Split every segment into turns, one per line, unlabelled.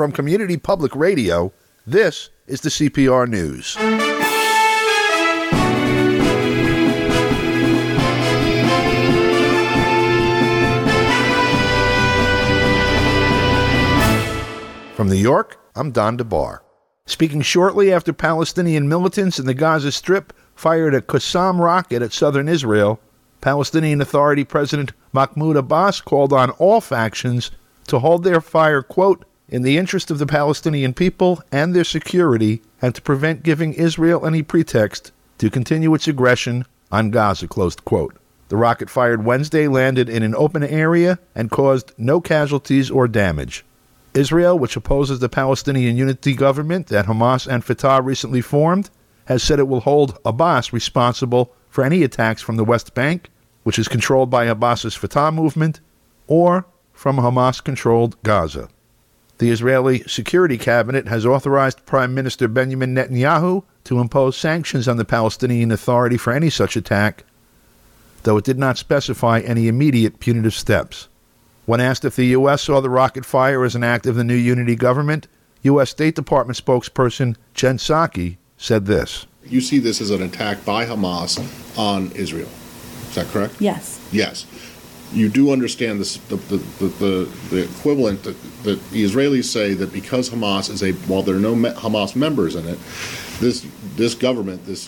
From Community Public Radio, this is the CPR News. From New York, I'm Don DeBar. Speaking shortly after Palestinian militants in the Gaza Strip fired a Qassam rocket at southern Israel, Palestinian Authority President Mahmoud Abbas called on all factions to hold their fire, quote, in the interest of the Palestinian people and their security, and to prevent giving Israel any pretext to continue its aggression on Gaza, closed quote. The rocket fired Wednesday landed in an open area and caused no casualties or damage. Israel, which opposes the Palestinian Unity government that Hamas and Fatah recently formed, has said it will hold Abbas responsible for any attacks from the West Bank, which is controlled by Abbas's Fatah movement, or from Hamas-controlled Gaza. The Israeli Security Cabinet has authorized Prime Minister Benjamin Netanyahu to impose sanctions on the Palestinian Authority for any such attack, though it did not specify any immediate punitive steps. When asked if the U.S. saw the rocket fire as an act of the new unity government, U.S. State Department spokesperson Jen Psaki said this.
You see this as an attack by Hamas on Israel. Is that correct?
Yes.
Yes. You do understand this, the equivalent that the Israelis say that because Hamas is while there are no Hamas members in it, this government, this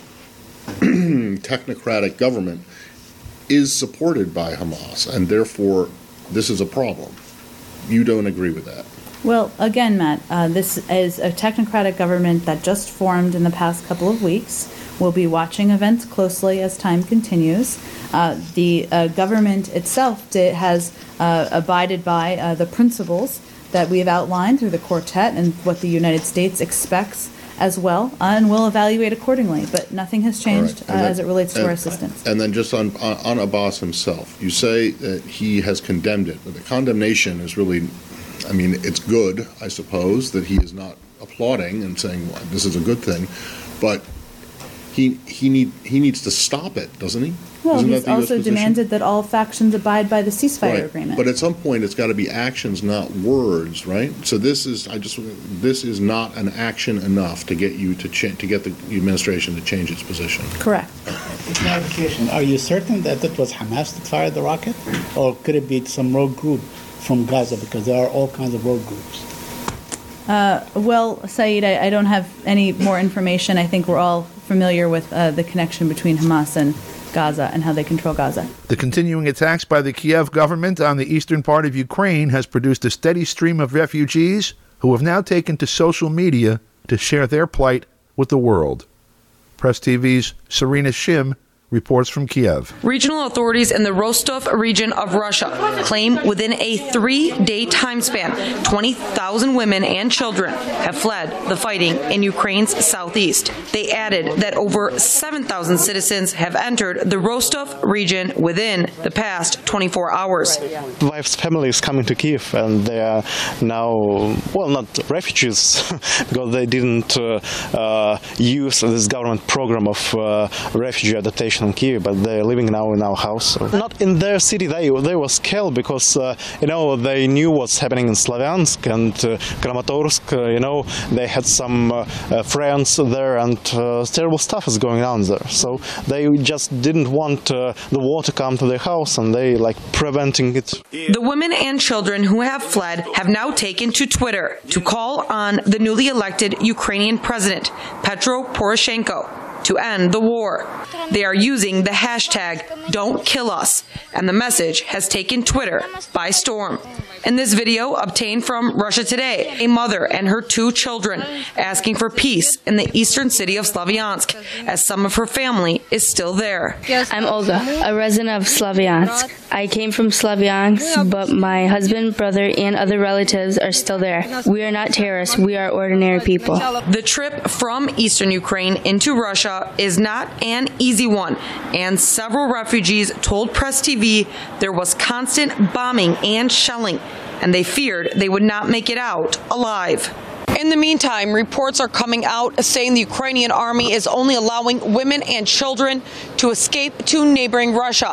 technocratic government, is supported by Hamas, and therefore this is a problem. You don't agree with that?
Well, again, Matt, this is a technocratic government that just formed in the past couple of weeks. We'll be watching events closely as time continues. The government itself has abided by the principles that we have outlined through the quartet and what the United States expects as well, and will evaluate accordingly. But nothing has changed as it relates to our assistance.
And then just on Abbas himself, you say that he has condemned it, but the condemnation is really, I mean, it's good, I suppose, that he is not applauding and saying, well, this is a good thing, but he needs to stop it, doesn't he?
Well, he's also demanded that all factions abide by the ceasefire agreement.
But at some point, it's got to be actions, not words, right? So this is not an action enough to get you to get the administration to change its position.
Correct.
Clarification: are you certain that it was Hamas that fired the rocket, or could it be some rogue group from Gaza? Because there are all kinds of rogue groups.
Well, Saeed, I don't have any more information. I think we're all familiar with the connection between Hamas and Gaza and how they control Gaza.
The continuing attacks by the Kiev government on the eastern part of Ukraine has produced a steady stream of refugees who have now taken to social media to share their plight with the world. Press TV's Serena Shim reports from Kiev.
Regional authorities in the Rostov region of Russia claim within a 3-day time span, 20,000 women and children have fled the fighting in Ukraine's southeast. They added that over 7,000 citizens have entered the Rostov region within the past 24 hours.
Wife's family is coming to Kiev, and they are now, well, not refugees, because they didn't use this government program of refugee adaptation in Kiev, but they're living now in our house. Not in their city. They were scared because they knew what's happening in Slavyansk and Kramatorsk. They had some friends there, and terrible stuff is going on there. So they just didn't want the war to come to their house, and they preventing it.
The women and children who have fled have now taken to Twitter to call on the newly elected Ukrainian president, Petro Poroshenko, to end the war. They are using the hashtag #Don'tKillUs, and the message has taken Twitter by storm. In this video obtained from Russia Today, a mother and her 2 children asking for peace in the eastern city of Slavyansk, as some of her family is still there.
I'm Olga, a resident of Slavyansk. I came from Slavyansk, but my husband, brother, and other relatives are still there. We are not terrorists. We are ordinary people.
The trip from eastern Ukraine into Russia is not an easy one, and several refugees told Press TV there was constant bombing and shelling, and they feared they would not make it out alive. In the meantime, reports are coming out saying the Ukrainian army is only allowing women and children to escape to neighboring Russia.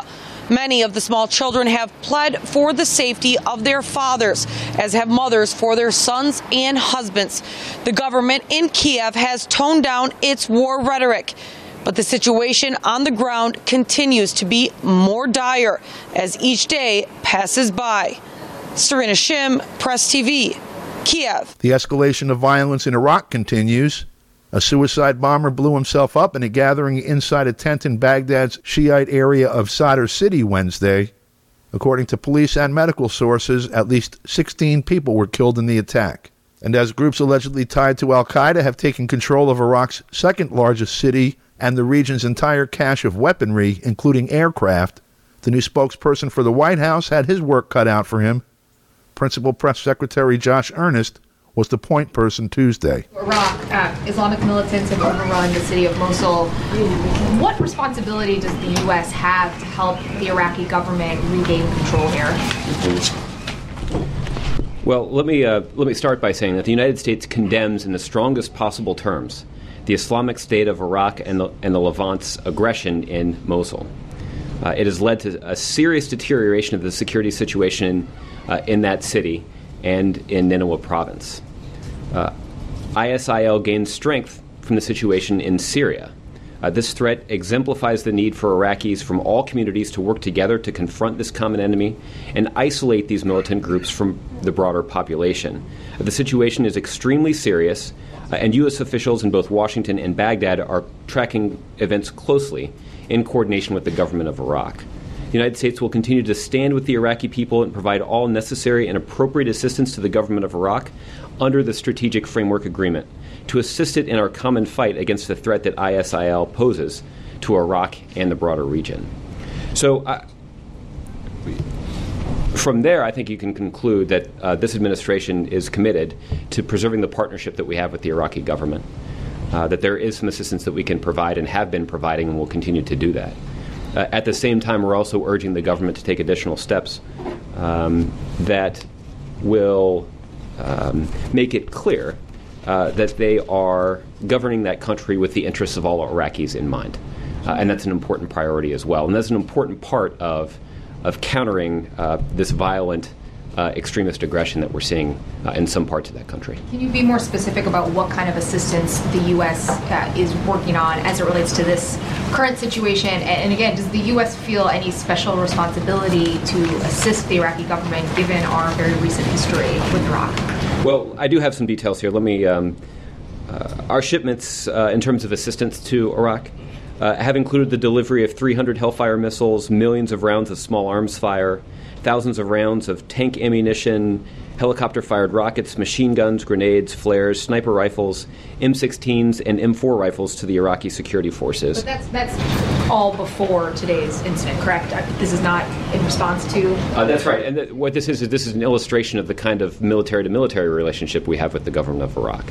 Many of the small children have pled for the safety of their fathers, as have mothers for their sons and husbands. The government in Kiev has toned down its war rhetoric, but the situation on the ground continues to be more dire as each day passes by. Serena Shim, Press TV, Kiev.
The escalation of violence in Iraq continues. A suicide bomber blew himself up in a gathering inside a tent in Baghdad's Shiite area of Sadr City Wednesday. According to police and medical sources, at least 16 people were killed in the attack. And as groups allegedly tied to al-Qaeda have taken control of Iraq's second largest city and the region's entire cache of weaponry, including aircraft, the new spokesperson for the White House had his work cut out for him. Principal Press Secretary Josh Earnest was the point person Tuesday.
Iraq, Islamic militants have overrun the city of Mosul. What responsibility does the U.S. have to help the Iraqi government regain control here?
Well, let me start by saying that the United States condemns in the strongest possible terms the Islamic State of Iraq and the Levant's aggression in Mosul. It has led to a serious deterioration of the security situation in that city and in Nineveh province. ISIL gained strength from the situation in Syria. This threat exemplifies the need for Iraqis from all communities to work together to confront this common enemy and isolate these militant groups from the broader population. The situation is extremely serious, and U.S. officials in both Washington and Baghdad are tracking events closely in coordination with the government of Iraq. The United States will continue to stand with the Iraqi people and provide all necessary and appropriate assistance to the government of Iraq under the Strategic Framework Agreement to assist it in our common fight against the threat that ISIL poses to Iraq and the broader region. So from there, I think you can conclude that this administration is committed to preserving the partnership that we have with the Iraqi government, that there is some assistance that we can provide and have been providing and will continue to do that. At the same time, we're also urging the government to take additional steps that will make it clear that they are governing that country with the interests of all Iraqis in mind. And that's an important priority as well. And that's an important part of countering this violent extremist aggression that we're seeing in some parts of that country.
Can you be more specific about what kind of assistance the U.S. is working on as it relates to this current situation? And again, does the U.S. feel any special responsibility to assist the Iraqi government given our very recent history with Iraq?
Well, I do have some details here. Let me, our shipments in terms of assistance to Iraq have included the delivery of 300 Hellfire missiles, millions of rounds of small arms fire, thousands of rounds of tank ammunition, helicopter-fired rockets, machine guns, grenades, flares, sniper rifles, M16s, and M4 rifles to the Iraqi security forces.
But that's all before today's incident, correct? This is not in response to... That's
right. And what this is an illustration of the kind of military-to-military relationship we have with the government of Iraq.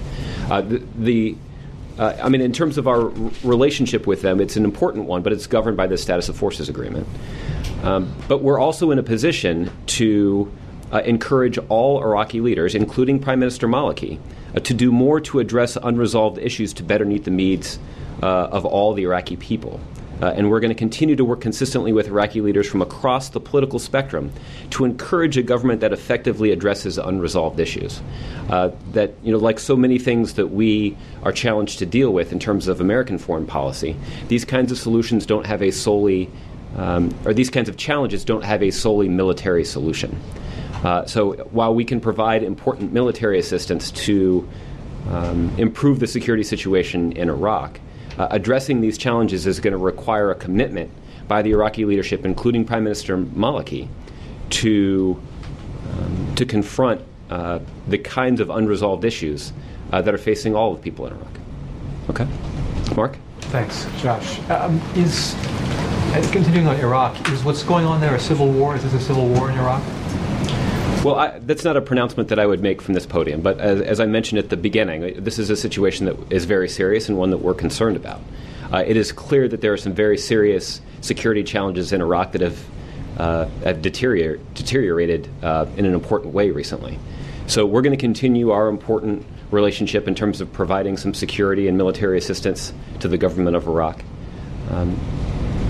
In terms of our relationship with them, it's an important one, but it's governed by the Status of Forces Agreement. But we're also in a position to encourage all Iraqi leaders, including Prime Minister Maliki, to do more to address unresolved issues to better meet the needs of all the Iraqi people. And we're going to continue to work consistently with Iraqi leaders from across the political spectrum to encourage a government that effectively addresses unresolved issues. Like so many things that we are challenged to deal with in terms of American foreign policy, these kinds of solutions don't have a solely, or these kinds of challenges don't have a solely military solution. So while we can provide important military assistance to improve the security situation in Iraq, addressing these challenges is going to require a commitment by the Iraqi leadership, including Prime Minister Maliki, to confront the kinds of unresolved issues that are facing all of the people in Iraq. Okay? Mark?
Thanks, Josh. Continuing on Iraq, is what's going on there a civil war? Is this a civil war in Iraq?
Well, that's not a pronouncement that I would make from this podium, but as I mentioned at the beginning, this is a situation that is very serious and one that we're concerned about. It is clear that there are some very serious security challenges in Iraq that have deteriorated in an important way recently. So we're going to continue our important relationship in terms of providing some security and military assistance to the government of Iraq.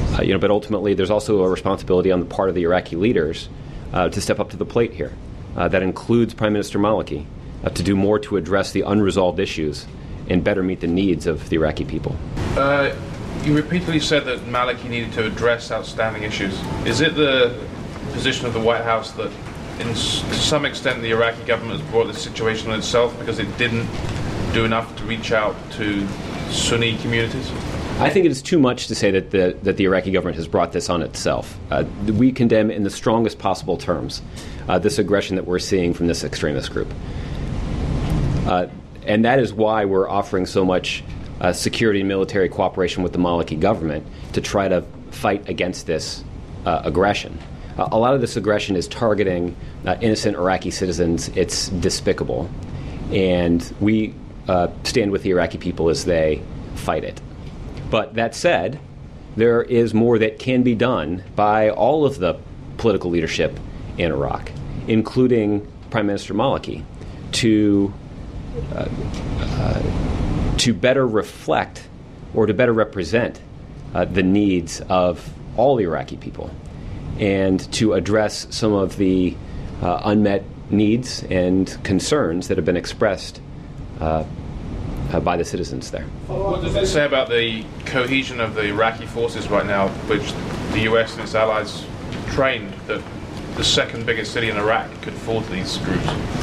But ultimately, there's also a responsibility on the part of the Iraqi leaders to step up to the plate here. That includes Prime Minister Maliki to do more to address the unresolved issues and better meet the needs of the Iraqi people.
You repeatedly said that Maliki needed to address outstanding issues. Is it the position of the White House that to some extent the Iraqi government has brought this situation on itself because it didn't do enough to reach out to Sunni communities?
I think it is too much to say that the Iraqi government has brought this on itself. We condemn in the strongest possible terms this aggression that we're seeing from this extremist group. And that is why we're offering so much security and military cooperation with the Maliki government to try to fight against this aggression. A lot of this aggression is targeting innocent Iraqi citizens. It's despicable. And we stand with the Iraqi people as they fight it. But that said, there is more that can be done by all of the political leadership in Iraq, including Prime Minister Maliki, to better reflect or to better represent the needs of all the Iraqi people and to address some of the unmet needs and concerns that have been expressed by the citizens there.
What does it say about the cohesion of the Iraqi forces right now, which the US and its allies trained, that the second biggest city in Iraq could fall to these groups?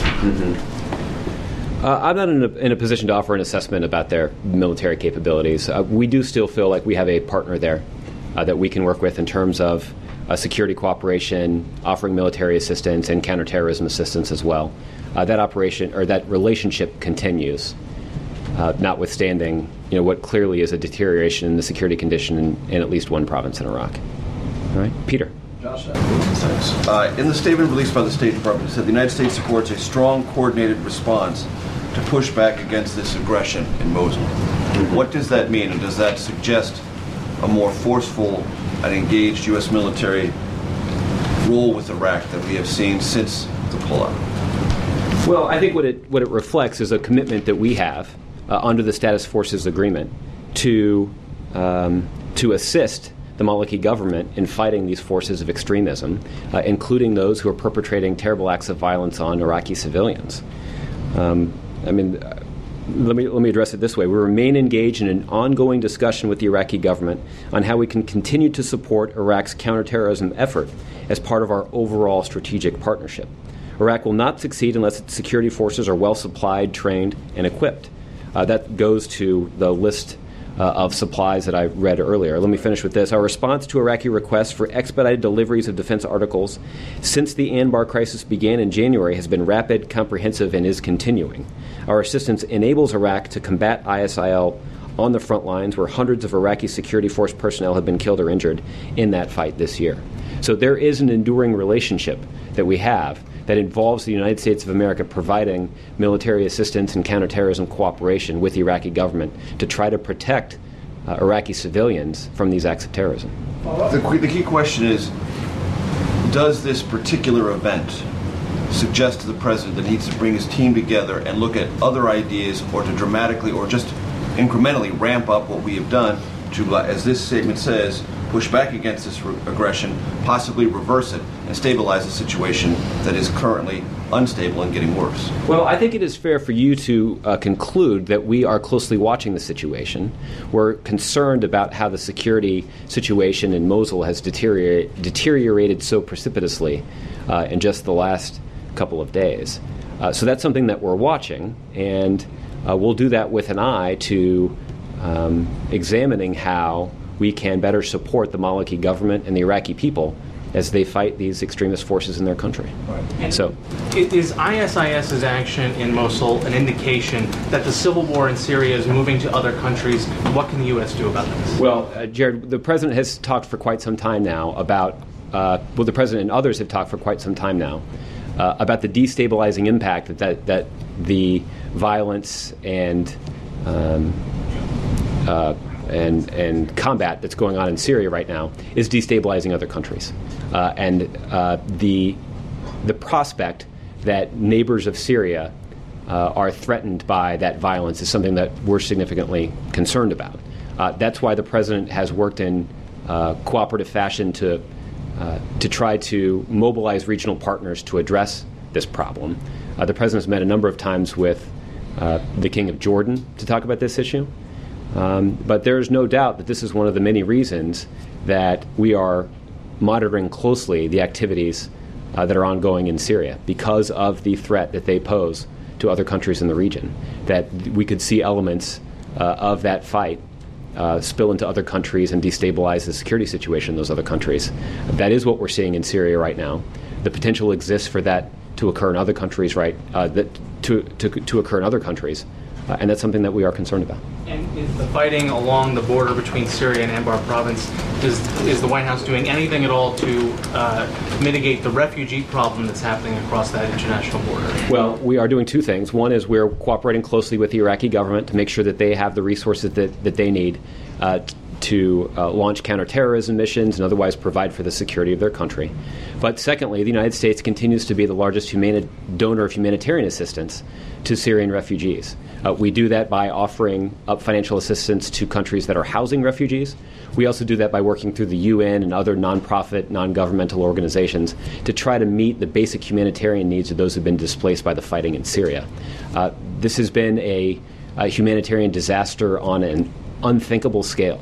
I'm not in a position to offer an assessment about their military capabilities. We do still feel like we have a partner there that we can work with in terms of security cooperation, offering military assistance, and counterterrorism assistance as well. That operation or that relationship continues, notwithstanding what clearly is a deterioration in the security condition in at least one province in Iraq. All right, Peter.
Josh, thanks. In the statement released by the State Department, it said the United States supports a strong, coordinated response to push back against this aggression in Mosul. What does that mean, and does that suggest a more forceful and engaged U.S. military role with Iraq that we have seen since the pullout?
Well, I think what it reflects is a commitment that we have under the Status Forces Agreement to assist the Maliki government in fighting these forces of extremism, including those who are perpetrating terrible acts of violence on Iraqi civilians. Let me address it this way. We remain engaged in an ongoing discussion with the Iraqi government on how we can continue to support Iraq's counterterrorism effort as part of our overall strategic partnership. Iraq will not succeed unless its security forces are well supplied, trained, and equipped. That goes to the list of supplies that I read earlier. Let me finish with this. Our response to Iraqi requests for expedited deliveries of defense articles since the Anbar crisis began in January has been rapid, comprehensive, and is continuing. Our assistance enables Iraq to combat ISIL on the front lines, where hundreds of Iraqi security force personnel have been killed or injured in that fight this year. So there is an enduring relationship that we have that involves the United States of America providing military assistance and counterterrorism cooperation with the Iraqi government to try to protect Iraqi civilians from these acts of terrorism.
The key question is, does this particular event suggest to the president that he needs to bring his team together and look at other ideas, or to dramatically or just incrementally ramp up what we have done to, as this statement says, push back against this aggression, possibly reverse it, and stabilize a situation that is currently unstable and getting worse?
Well, I think it is fair for you to conclude that we are closely watching the situation. We're concerned about how the security situation in Mosul has deteriorated so precipitously in just the last couple of days. So that's something that we're watching, and we'll do that with an eye to examining how we can better support the Maliki government and the Iraqi people as they fight these extremist forces in their country.
Right. So, is ISIS's action in Mosul an indication that the civil war in Syria is moving to other countries? What can the U.S. do about this?
Well, Jared, the president has talked for quite some time now about, the president and others have talked for quite some time now about the destabilizing impact that the violence and combat that's going on in Syria right now is destabilizing other countries, and the prospect that neighbors of Syria are threatened by that violence is something that we're significantly concerned about. That's why the president has worked in cooperative fashion to try to mobilize regional partners to address this problem. The president's met a number of times with the King of Jordan to talk about this issue. But there's no doubt that this is one of the many reasons that we are monitoring closely the activities that are ongoing in Syria because of the threat that they pose to other countries in the region, that we could see elements of that fight spill into other countries and destabilize the security situation in those other countries. That is what we're seeing in Syria right now. The potential exists for that to occur in other countries, to occur in other countries, and that's something that we are concerned about.
And is the fighting along the border between Syria and Anbar province, is the White House doing anything at all to mitigate the refugee problem that's happening across that international border?
Well, we are doing two things. One is we're cooperating closely with the Iraqi government to make sure that they have the resources that they need to launch counterterrorism missions and otherwise provide for the security of their country. But secondly, the United States continues to be the largest donor of humanitarian assistance to Syrian refugees. We do that by offering up financial assistance to countries that are housing refugees. We also do that by working through the UN and other nonprofit, non-governmental organizations to try to meet the basic humanitarian needs of those who have been displaced by the fighting in Syria. This has been a humanitarian disaster on an unthinkable scale.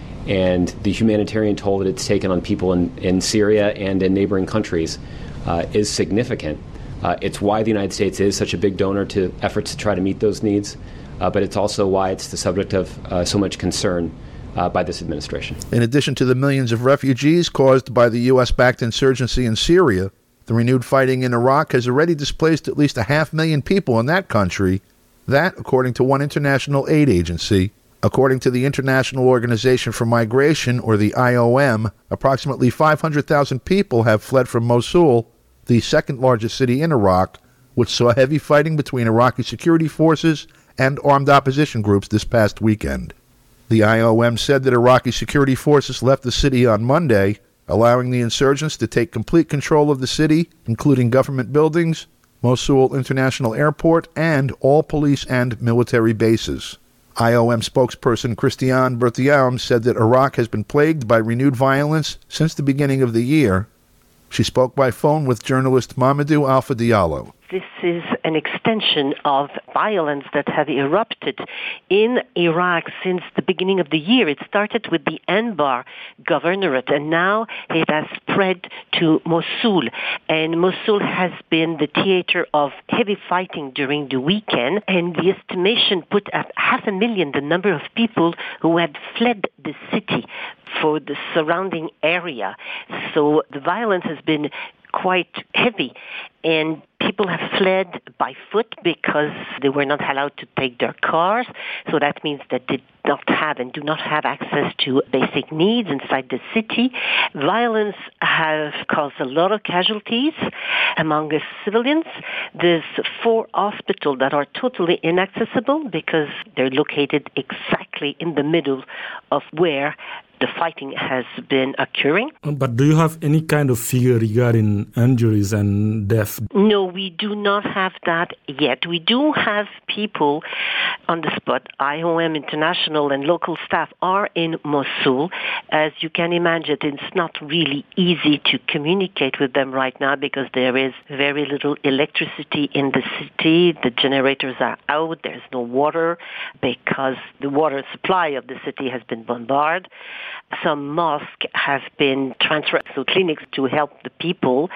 And the humanitarian toll that it's taken on people in Syria and in neighboring countries is significant. It's why the United States is such a big donor to efforts to try to meet those needs, but it's also why it's the subject of so much concern by this administration.
In addition to the millions of refugees caused by the U.S.-backed insurgency in Syria, the renewed fighting in Iraq has already displaced at least 500,000 people in that country. That, according to one international aid agency. According to the International Organization for Migration, or the IOM, approximately 500,000 people have fled from Mosul, the second largest city in Iraq, which saw heavy fighting between Iraqi security forces and armed opposition groups this past weekend. The IOM said that Iraqi security forces left the city on Monday, allowing the insurgents to take complete control of the city, including government buildings, Mosul International Airport, and all police and military bases. IOM spokesperson Christiane Berthiaume said that Iraq has been plagued by renewed violence since the beginning of the year. She spoke by phone with journalist Mamadou Alpha Diallo.
This is an extension of violence that have erupted in Iraq since the beginning of the year. It started with the Anbar governorate, and now it has spread to Mosul. And Mosul has been the theater of heavy fighting during the weekend, and the estimation put at 500,000 the number of people who had fled the city for the surrounding area. So the violence has been quite heavy, and people have fled by foot because they were not allowed to take their cars. So that means that they don't have and do not have access to basic needs inside the city. Violence has caused a lot of casualties among the civilians. There's 4 hospitals that are totally inaccessible because they're located exactly in the middle of where the fighting has been occurring.
But do you have any kind of figure regarding injuries and death?
No, we do not have that yet. We do have people on the spot. IOM International and local staff are in Mosul. As you can imagine, it's not really easy to communicate with them right now because there is very little electricity in the city. The generators are out. There's no water because the water supply of the city has been bombarded. Some mosques have been transferred to clinics to help the people.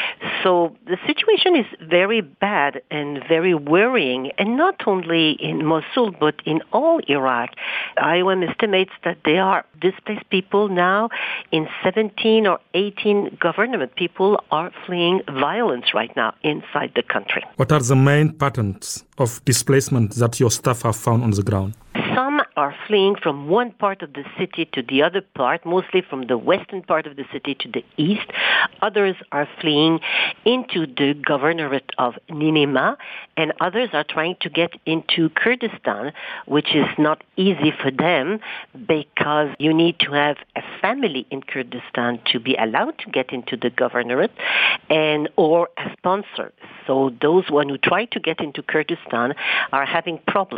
So the situation is very bad and very worrying, and not only in Mosul, but in all Iraq. IOM estimates that there are displaced people now in 17 or 18 government. People are fleeing violence right now inside the country.
What are the main patterns of displacement that your staff have found on the ground?
Some are fleeing from one part of the city to the other part, mostly from the western part of the city to the east. Others are fleeing into the governorate of Nineveh, and others are trying to get into Kurdistan, which is not easy for them because you need to have a family in Kurdistan to be allowed to get into the governorate and or a sponsor. So those who try to get into Kurdistan are having problems.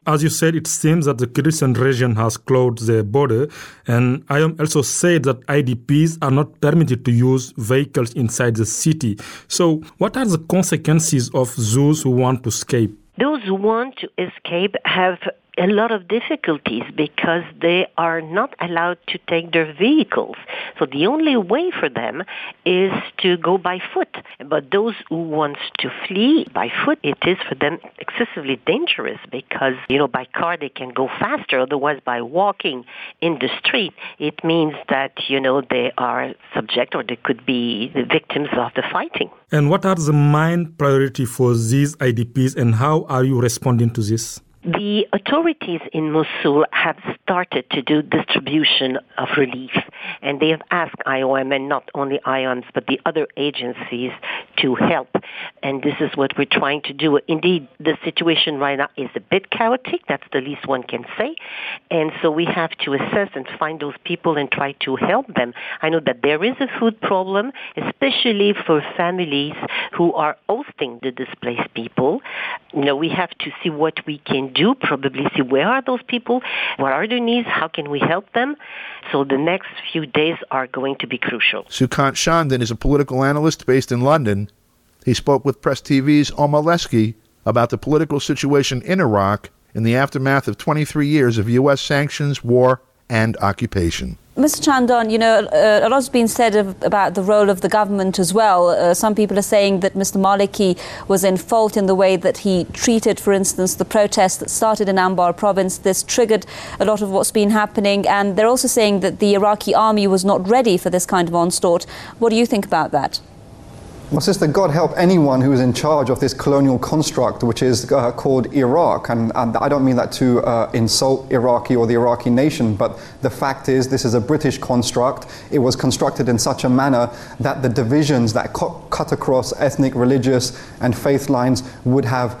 As you said, it seems that the Kurdistan region has closed the border, and IOM also said that IDPs are not permitted to use vehicles inside the city. So what are the consequences of those who want to escape?
Those who want to escape have a lot of difficulties because they are not allowed to take their vehicles. So the only way for them is to go by foot. But those who want to flee by foot, it is for them excessively dangerous because, by car they can go faster. Otherwise, by walking in the street, it means that, they are subject or they could be the victims of the fighting.
And what are the main priority for these IDPs and how are you responding to this?
The authorities in Mosul have started to do distribution of relief, and they have asked IOM, and not only IOMs, but the other agencies to help. And this is what we're trying to do. Indeed, the situation right now is a bit chaotic. That's the least one can say. And so we have to assess and find those people and try to help them. I know that there is a food problem, especially for families who are hosting the displaced people. We have to see what we can do, probably see where are those people, what are their needs, how can we help them. So the next few days are going to be crucial.
Sukant Shandon is a political analyst based in London. He spoke with Press TV's Omar Lesky about the political situation in Iraq in the aftermath of 23 years of U.S. sanctions, war, and occupation.
Mr. Chandon, a lot's been said about the role of the government as well. Some people are saying that Mr. Maliki was in fault in the way that he treated, for instance, the protests that started in Anbar province. This triggered a lot of what's been happening. And they're also saying that the Iraqi army was not ready for this kind of onslaught. What do you think about that?
Well, sister, God help anyone who is in charge of this colonial construct, which is called Iraq. And I don't mean that to insult Iraqi or the Iraqi nation, but the fact is this is a British construct. It was constructed in such a manner that the divisions that cut across ethnic, religious and faith lines would have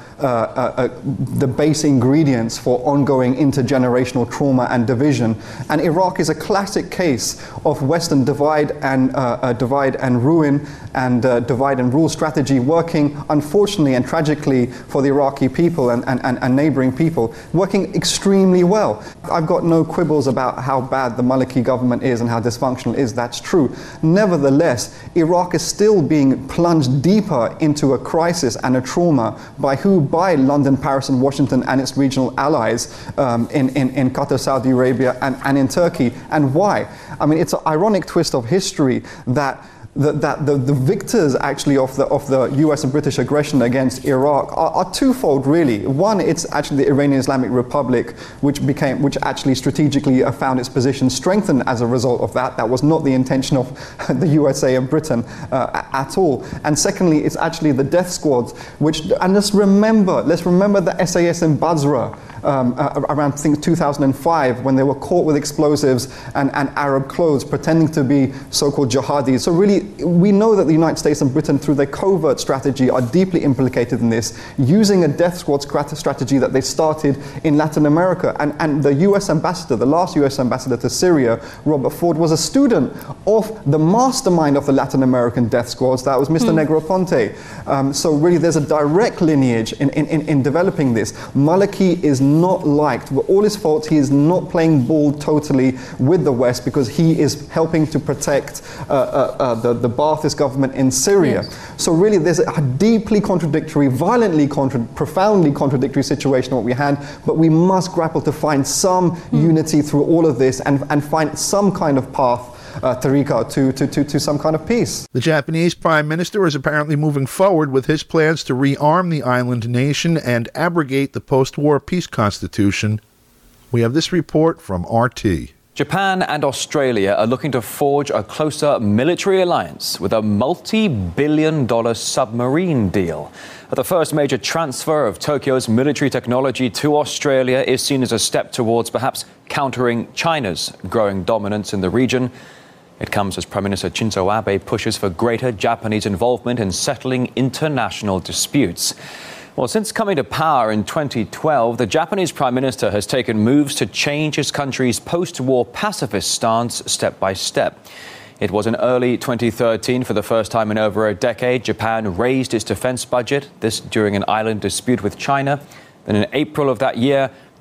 the base ingredients for ongoing intergenerational trauma and division. And Iraq is a classic case of Western divide and ruin and divide and rule strategy working, unfortunately and tragically, for the Iraqi people and neighboring people, working extremely well. I've got no quibbles about how bad the Maliki government is and how dysfunctional it is. That's true. Nevertheless, Iraq is still being plunged deeper into a crisis and a trauma by who? By London, Paris and Washington and its regional allies in Qatar, Saudi Arabia and in Turkey. And why? I mean, it's an ironic twist of history that the victors actually of the US and British aggression against Iraq are twofold really. One, it's actually the Iranian Islamic Republic, which actually strategically found its position strengthened as a result of that. That was not the intention of the USA and Britain at all. And secondly, it's actually the death squads, and let's remember the SAS in Basra around, I think, 2005, when they were caught with explosives and Arab clothes, pretending to be so-called jihadis. So really, we know that the United States and Britain, through their covert strategy, are deeply implicated in this, using a death squad strategy that they started in Latin America. And the US ambassador, the last US ambassador to Syria, Robert Ford, was a student of the mastermind of the Latin American death squads. That was Mr. Negroponte. So really, there's a direct lineage in developing this. Maliki is not liked. For all his faults, he is not playing ball totally with the West, because he is helping to protect the Ba'athist government in Syria. Yes. So really, there's a deeply contradictory, violently profoundly contradictory situation what we had, but we must grapple to find some unity through all of this and find some kind of path, tariqa, to some kind of peace.
The Japanese Prime Minister is apparently moving forward with his plans to rearm the island nation and abrogate the post-war peace constitution. We have this report from RT.
Japan and Australia are looking to forge a closer military alliance with a multi-billion-dollar submarine deal. The first major transfer of Tokyo's military technology to Australia is seen as a step towards perhaps countering China's growing dominance in the region. It comes as Prime Minister Shinzo Abe pushes for greater Japanese involvement in settling international disputes. Well, since coming to power in 2012, the Japanese Prime Minister has taken moves to change his country's post-war pacifist stance step by step. It was in early 2013, for the first time in over a decade, Japan raised its defense budget, this during an island dispute with China. Then in April of that year,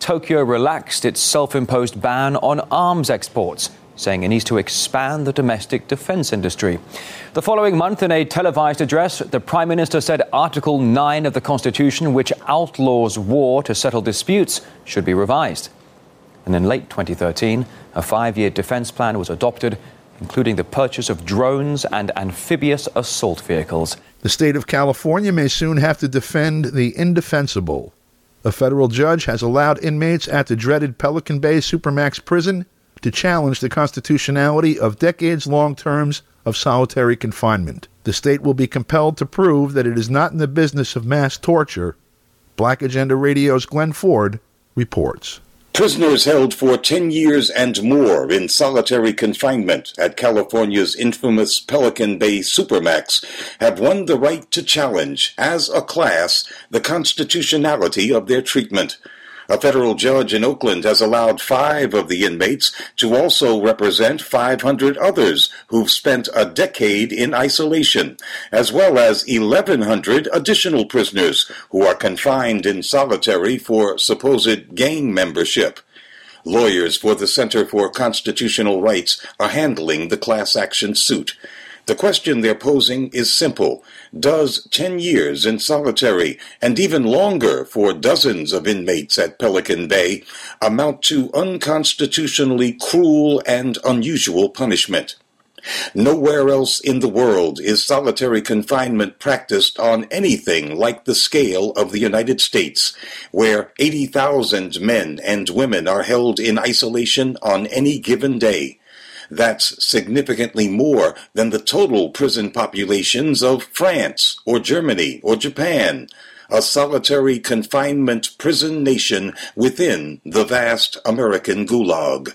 Tokyo relaxed its self-imposed ban on arms exports, saying it needs to expand the domestic defense industry. The following month, in a televised address, the Prime Minister said Article 9 of the Constitution, which outlaws war to settle disputes, should be revised. And in late 2013, a 5-year defense plan was adopted, including the purchase of drones and amphibious assault vehicles.
The state of California may soon have to defend the indefensible. A federal judge has allowed inmates at the dreaded Pelican Bay Supermax prison to challenge the constitutionality of decades-long terms of solitary confinement. The state will be compelled to prove that it is not in the business of mass torture. Black Agenda Radio's Glenn Ford reports.
Prisoners held for 10 years and more in solitary confinement at California's infamous Pelican Bay Supermax have won the right to challenge, as a class, the constitutionality of their treatment. A federal judge in Oakland has allowed 5 of the inmates to also represent 500 others who've spent a decade in isolation, as well as 1,100 additional prisoners who are confined in solitary for supposed gang membership. Lawyers for the Center for Constitutional Rights are handling the class action suit. The question they're posing is simple. Does 10 years in solitary, and even longer for dozens of inmates at Pelican Bay, amount to unconstitutionally cruel and unusual punishment? Nowhere else in the world is solitary confinement practiced on anything like the scale of the United States, where 80,000 men and women are held in isolation on any given day. That's significantly more than the total prison populations of France or Germany or Japan, a solitary confinement prison nation within the vast American gulag.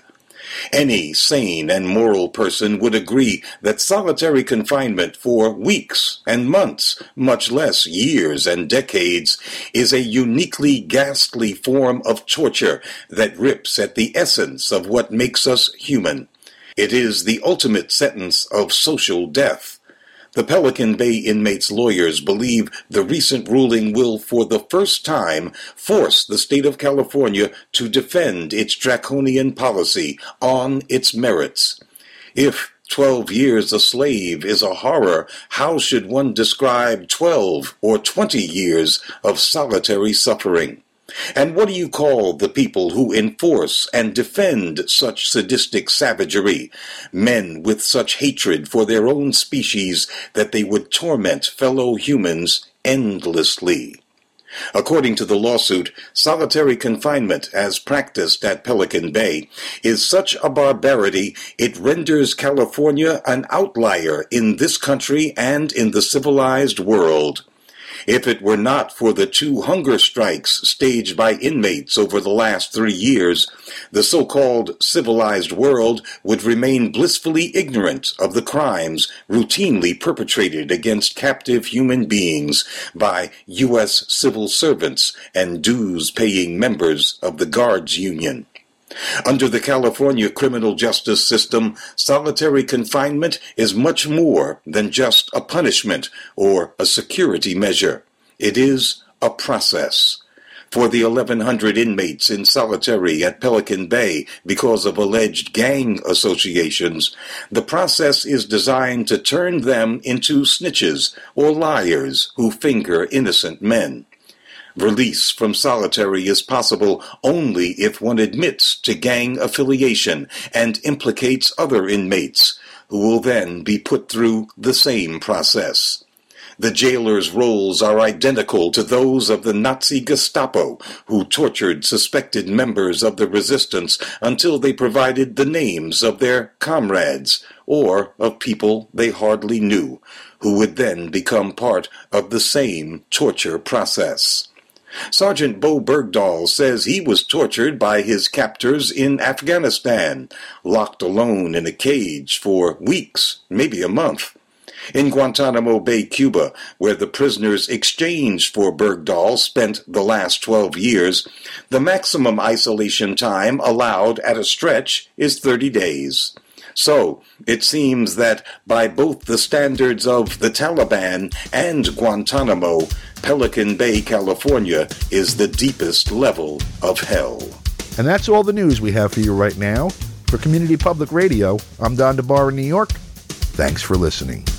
Any sane and moral person would agree that solitary confinement for weeks and months, much less years and decades, is a uniquely ghastly form of torture that rips at the essence of what makes us human. It is the ultimate sentence of social death. The Pelican Bay inmates' lawyers believe the recent ruling will, for the first time, force the state of California to defend its draconian policy on its merits. If 12 years a slave is a horror, how should one describe 12 or 20 years of solitary suffering? And what do you call the people who enforce and defend such sadistic savagery? Men with such hatred for their own species that they would torment fellow humans endlessly. According to the lawsuit, solitary confinement, as practiced at Pelican Bay, is such a barbarity it renders California an outlier in this country and in the civilized world. If it were not for the 2 hunger strikes staged by inmates over the last 3 years, the so-called civilized world would remain blissfully ignorant of the crimes routinely perpetrated against captive human beings by U.S. civil servants and dues-paying members of the Guards Union. Under the California criminal justice system, solitary confinement is much more than just a punishment or a security measure. It is a process. For the 1,100 inmates in solitary at Pelican Bay because of alleged gang associations, the process is designed to turn them into snitches or liars who finger innocent men. Release from solitary is possible only if one admits to gang affiliation and implicates other inmates, who will then be put through the same process. The jailers' roles are identical to those of the Nazi Gestapo, who tortured suspected members of the resistance until they provided the names of their comrades, or of people they hardly knew, who would then become part of the same torture process. Sergeant Bo Bergdahl says he was tortured by his captors in Afghanistan, locked alone in a cage for weeks, maybe a month. In Guantanamo Bay, Cuba, where the prisoners exchanged for Bergdahl spent the last 12 years, the maximum isolation time allowed at a stretch is 30 days. So, it seems that by both the standards of the Taliban and Guantanamo, Pelican Bay, California is the deepest level of hell.
And that's all the news we have for you right now. For Community Public Radio, I'm Don DeBar in New York. Thanks for listening.